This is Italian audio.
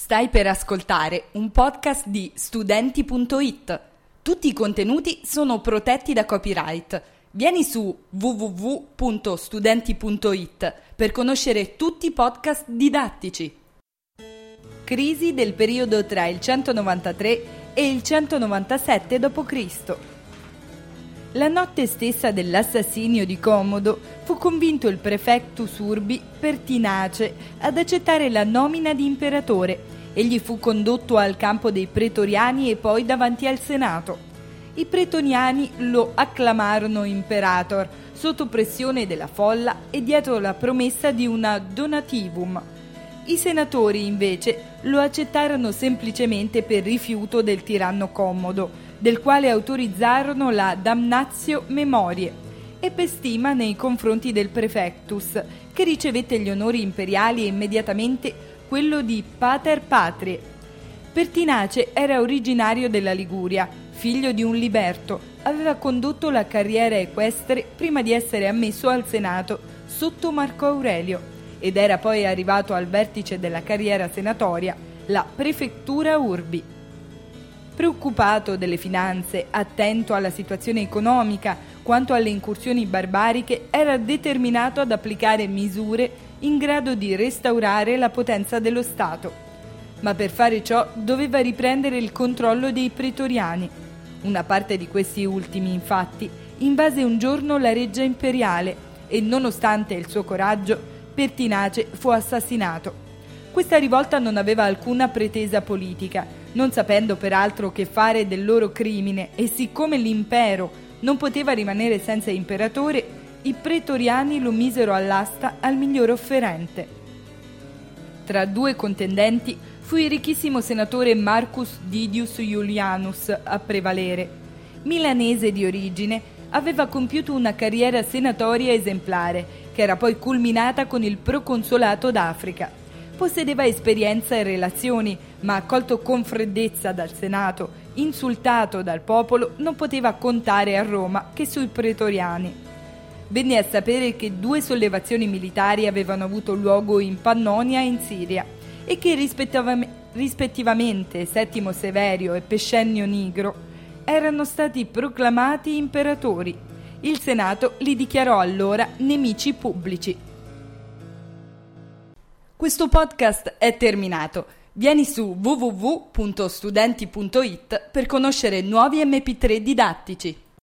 Stai per ascoltare un podcast di Studenti.it. Tutti i contenuti sono protetti da copyright. Vieni su www.studenti.it per conoscere tutti i podcast didattici. Crisi del periodo tra il 193 e il 197 d.C. La notte stessa dell'assassinio di Commodo fu convinto il prefectus urbi Pertinace ad accettare la nomina di imperatore. Egli fu condotto al campo dei pretoriani e poi davanti al Senato. I pretoriani lo acclamarono imperator sotto pressione della folla e dietro la promessa di una donativum. I senatori invece lo accettarono semplicemente per rifiuto del tiranno Commodo, del quale autorizzarono la damnatio memoriae e per stima nei confronti del prefectus, che ricevette gli onori imperiali e immediatamente quello di pater patriae. Pertinace era originario della Liguria, figlio di un liberto, aveva condotto la carriera equestre prima di essere ammesso al Senato sotto Marco Aurelio ed era poi arrivato al vertice della carriera senatoria, la prefettura urbi. Preoccupato delle finanze, attento alla situazione economica quanto alle incursioni barbariche, era determinato ad applicare misure in grado di restaurare la potenza dello Stato. Ma per fare ciò doveva riprendere il controllo dei pretoriani. Una parte di questi ultimi, infatti, invase un giorno la reggia imperiale e, nonostante il suo coraggio, Pertinace fu assassinato. Questa rivolta non aveva alcuna pretesa politica, non sapendo peraltro che fare del loro crimine, e siccome l'impero non poteva rimanere senza imperatore, i pretoriani lo misero all'asta al miglior offerente. Tra due contendenti fu il ricchissimo senatore Marcus Didius Iulianus a prevalere. Milanese di origine, aveva compiuto una carriera senatoria esemplare, che era poi culminata con il proconsolato d'Africa. Possedeva esperienza e relazioni, ma accolto con freddezza dal Senato, insultato dal popolo, non poteva contare a Roma che sui pretoriani. Venne a sapere che due sollevazioni militari avevano avuto luogo in Pannonia e in Siria e che rispettivamente Settimo Severio e Pescennio Nigro erano stati proclamati imperatori. Il Senato li dichiarò allora nemici pubblici. Questo podcast è terminato. Vieni su www.studenti.it per conoscere nuovi MP3 didattici.